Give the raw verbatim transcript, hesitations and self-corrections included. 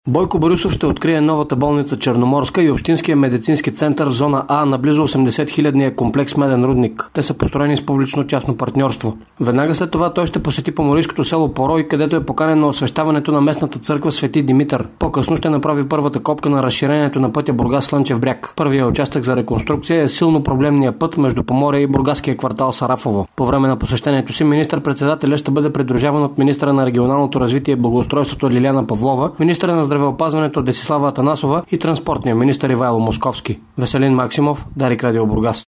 Бойко Борисов ще открие новата болница Черноморска и Общинския медицински център в зона А на близо осемдесет хилядния комплекс Меден рудник. Те са построени с публично-частно партньорство. Веднага след това той ще посети поморийското село Порой, където е поканен на освещаването на местната църква Свети Димитър. По-късно ще направи първата копка на разширението на пътя Бургас-Слънчев бряг. Първият участък за реконструкция е силно проблемния път между Поморие и бургаския квартал Сарафово. По време на посещението си министър-председателят ще бъде придружаван от министъра на регионалното развитие и благоустройството Лиляна Павлова, министъра на здравеопазването Десислава Атанасова и транспортния министър Ивайло Московски. Веселин Максимов, Дарик Радио Бургас.